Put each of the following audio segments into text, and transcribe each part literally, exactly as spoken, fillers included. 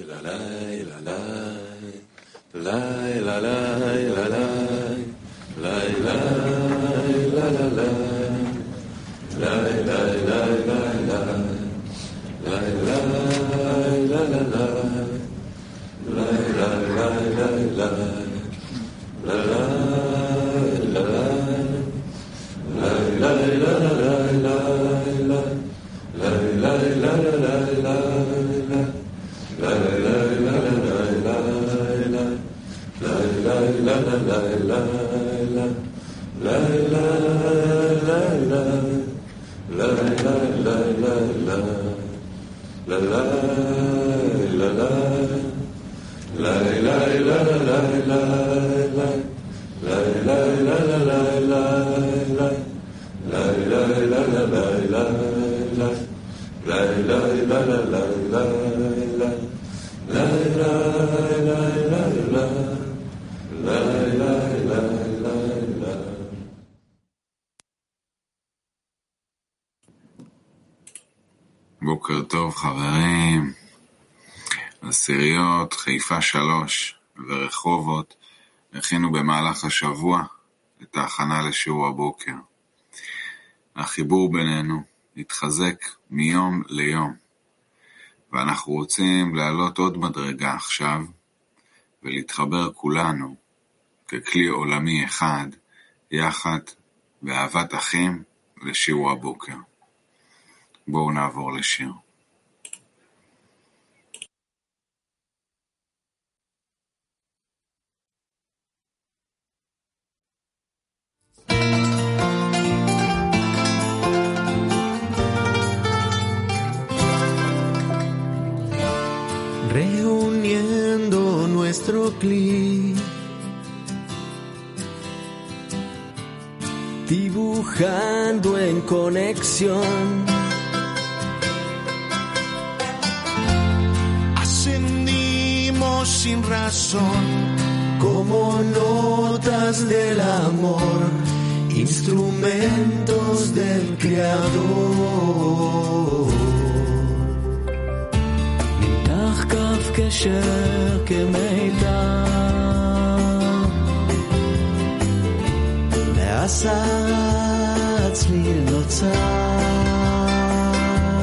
בוקר טוב חברים, עשיריות, חיפה שלוש ורחובות הכינו במהלך השבוע את ההכנה לשיעור הבוקר. החיבור בינינו התחזק מיום ליום, ואנחנו רוצים לעלות עוד מדרגה עכשיו ולהתחבר כולנו ככלי עולמי אחד יחד באהבת אחים לשיעור הבוקר. בואו נעבור לשיר. Reuniendo nuestro clic, dibujando en conexión, ascendimos sin razón, como notas del amor, instrumentos del Creador. כף קשר כמידע לעשה עצמי נוצר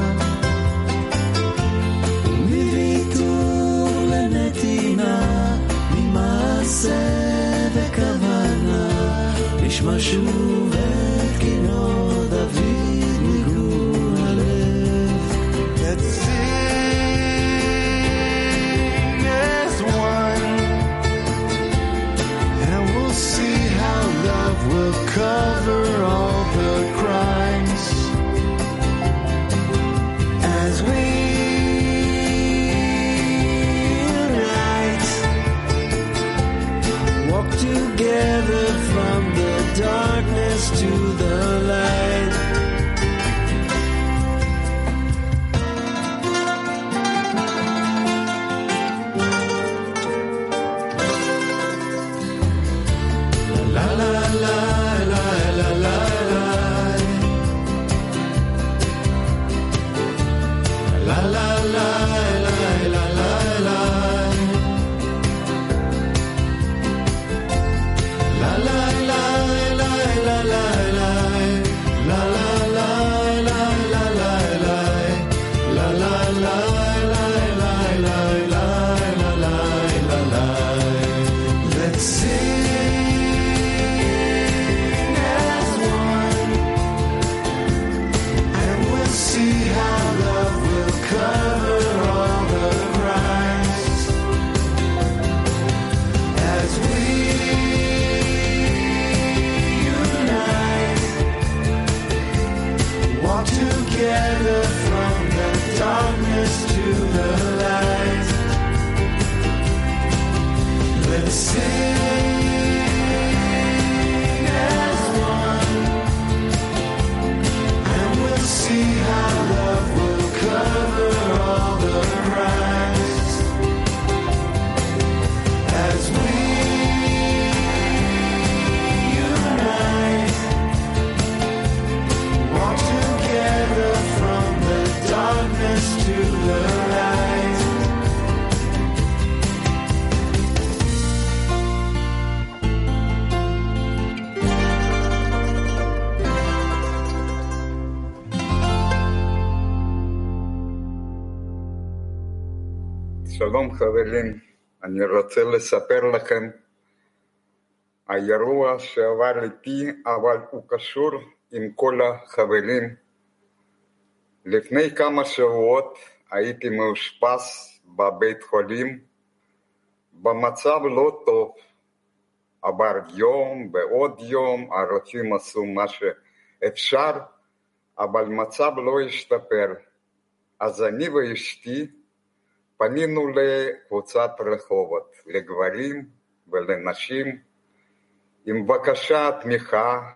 ומוויתור לנתינה ממעשה וכוונה נשמע שוב את כינור דוד מגור הלב will cover all the crimes שלום חברים, אני רוצה לספר לכם האירוע שעבר איתי, אבל הוא קשור עם כל החברים. לפני כמה שבועות הייתי מאושפז בבית חולים במצב לא טוב. עבר יום ועוד יום, הרופאים עשו מה שאפשר, אבל מצב לא השתפר. אז אני ואשתי פנינו לקבוצת רחובות, לגברים ולנשים, עם בקשת תמיכה,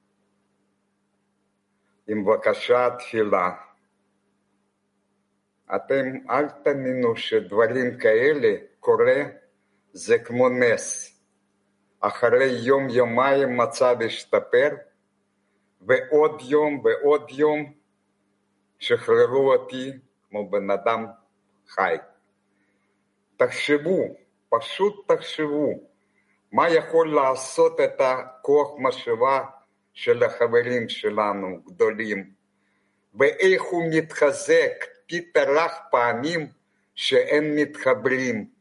עם בקשת תפילה. אתם אל תאמינו שדברים כאלה קורה, זה כמו נס. אחרי יום יומיים מצב השתפר, ועוד יום ועוד יום שחררו אותי כמו בן אדם חי. תחשבו, פשוט תחשבו, מה יכול לעשות את הכוח מחשבה של החברים שלנו גדולים, ואיך הוא מתחזק פתרח פעמים שהם מתחברים,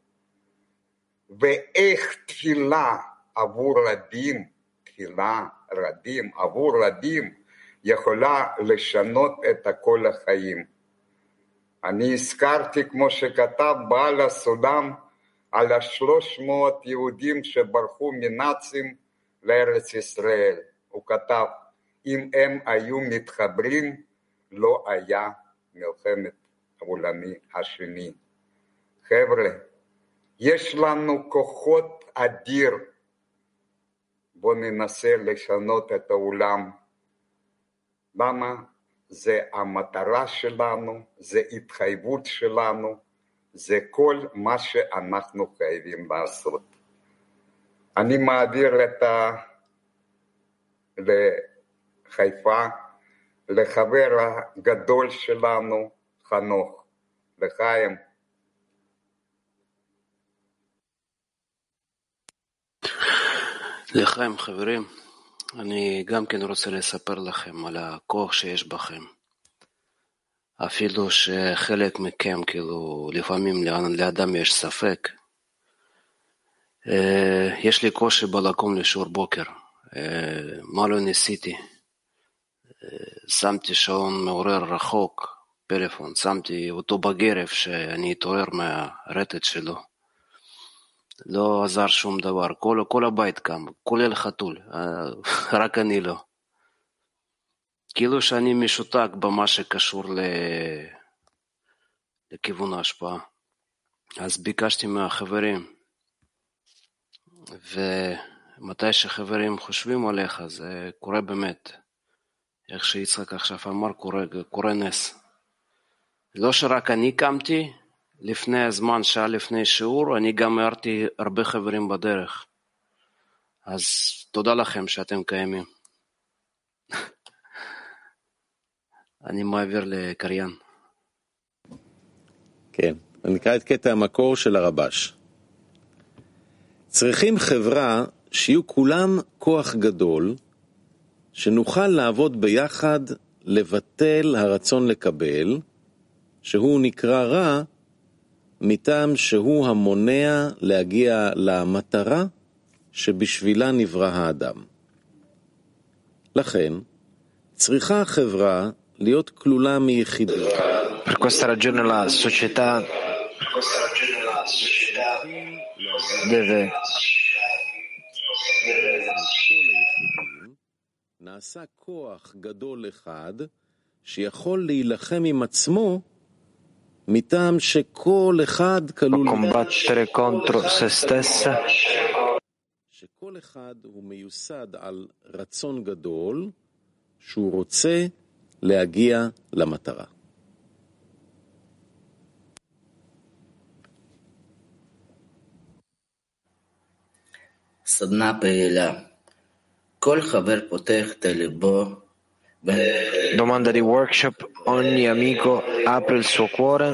ואיך תפילה עבור רבים, תפילה רבים עבור רבים, יכולה לשנות את כל החיים. אני הזכרתי, כמו שכתב בעל הסולם, על השלוש מאות יהודים שברחו מנאצים לארץ ישראל. הוא כתב, אם הם היו מתחברים, לא היה מלחמת העולמי השני. חבר'ה, יש לנו כוחות אדיר. בואו ננסה לשנות את העולם. למה? זה המטרה שלנו, זה התחייבות שלנו, זה כל מה שאנחנו חייבים לעשות. אני מעביר את ה... לחיפה, לחבר הגדול שלנו, חנוך, לחיים. לחיים חברים, אני גם כן רוצה לספר לכם על הכוח שיש בכם. אפילו שחלק מכם, כאילו, לפעמים לאדם יש ספק. יש לי קושי בלקום לשיעור בוקר. מה לא ניסיתי? שמתי שעון מעורר רחוק, פלאפון, שמתי אותו בגרב שאני אתעורר מהרטט שלו. לא עזר שום דבר, כל, כל הבית קם, כולל חתול, רק אני לא. כאילו שאני משותק במה שקשור ל... לכיוון ההשפעה. אז ביקשתי מהחברים, ומתי שחברים חושבים עליך, זה קורה באמת. איך שיצחק עכשיו אמר, קורה, קורה נס. לא שרק אני קמתי, לפני הזמן, שעה לפני שיעור, אני גם הערתי הרבה חברים בדרך. אז תודה לכם שאתם קיימים. אני מעביר לקריין. כן, אני נקרא את קטע המקור של הרבש. צריכים חברה שיהיו כולם כוח גדול, שנוכל לעבוד ביחד לבטל הרצון לקבל, שהוא נקרא רע, מטעם שהוא המונע להגיע למטרה שבשבילה נברא האדם. לכן, צריכה החברה להיות כלולה מיחידים. Per questa ragione la società deve נעשה כוח גדול אחד שיכול להילחם עם עצמו מטעם שכל אחד כלול combattere contro se stessa, שכל אחד הוא מיוסד על רצון גדול שהוא רוצה להגיע למטרה. סדנה פעילה. כל חבר פותח את ליבו. domanda di workshop, ogni amico apre il suo cuore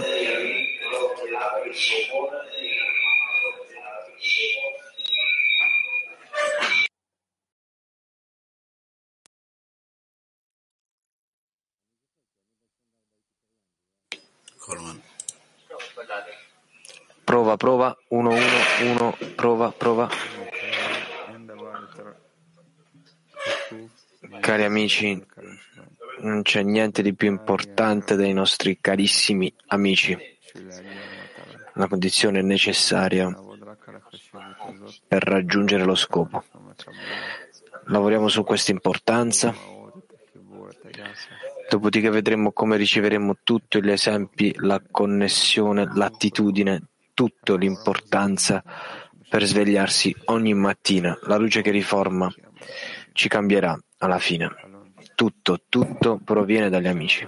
Prova, prova, uno, uno, uno, prova, prova. Cari amici, non c'è niente di più importante dei nostri carissimi amici. La condizione necessaria per raggiungere lo scopo. Lavoriamo su questa importanza, dopodiché vedremo come riceveremo tutti gli esempi, la connessione, l'attitudine, tutto l'importanza per svegliarsi ogni mattina. La luce che riforma ci cambierà alla fine. Tutto, tutto proviene dagli amici.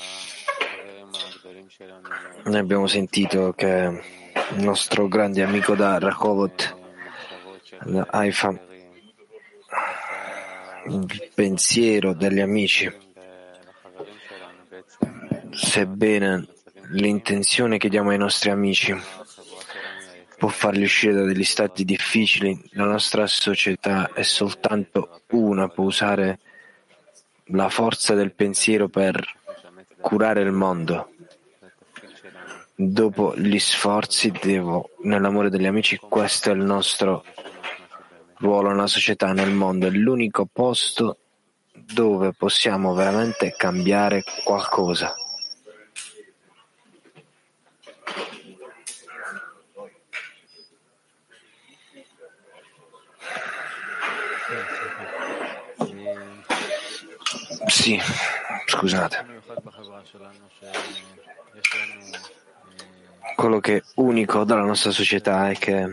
Noi abbiamo sentito che il nostro grande amico da Rehovot, da Haifa, il pensiero degli amici, sebbene l'intenzione che diamo ai nostri amici può farli uscire da degli stati difficili, la nostra società è soltanto una, può usare la forza del pensiero per curare il mondo. Dopo gli sforzi, devo, nell'amore degli amici, questo è il nostro ruolo nella società, nel mondo, è l'unico posto dove possiamo veramente cambiare qualcosa. Sì, scusate. Quello che è unico dalla nostra società è che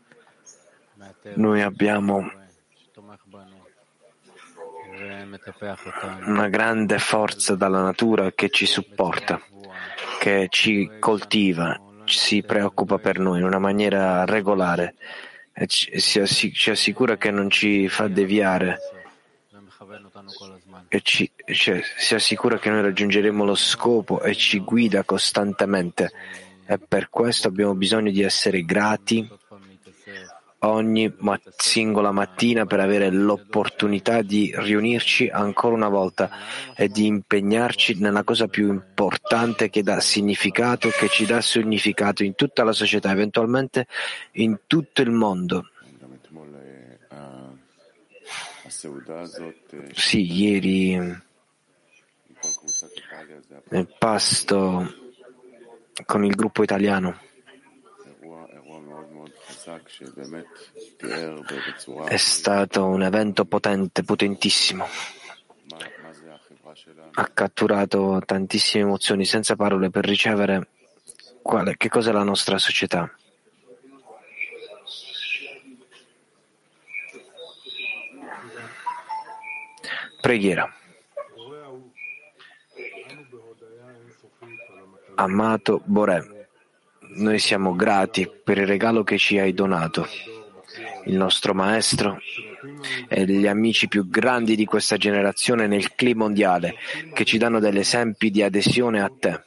noi abbiamo una grande forza dalla natura che ci supporta, che ci coltiva, si preoccupa per noi in una maniera regolare e ci, si, ci assicura che non ci fa deviare e ci, cioè, si assicura che noi raggiungeremo lo scopo e ci guida costantemente, e per questo abbiamo bisogno di essere grati ogni mat- singola mattina per avere l'opportunità di riunirci ancora una volta e di impegnarci nella cosa più importante che dà significato, che ci dà significato in tutta la società, eventualmente in tutto il mondo. Sì, ieri nel pasto con il gruppo italiano è stato un evento potente, potentissimo. Ha catturato tantissime emozioni senza parole per ricevere quale, che cos'è la nostra società. Preghiera. Amato Boré, noi siamo grati per il regalo che ci hai donato, il nostro maestro e gli amici più grandi di questa generazione nel clima mondiale, che ci danno degli esempi di adesione a te.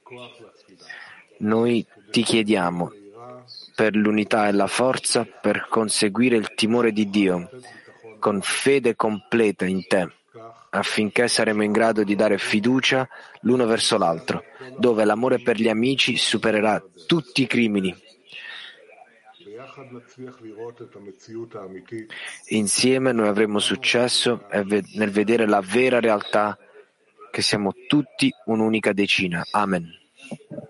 Noi ti chiediamo per l'unità e la forza per conseguire il timore di Dio, con fede completa in te, affinché saremo in grado di dare fiducia l'uno verso l'altro, dove l'amore per gli amici supererà tutti i crimini. Insieme noi avremo successo nel vedere la vera realtà, che siamo tutti un'unica decina. Amen.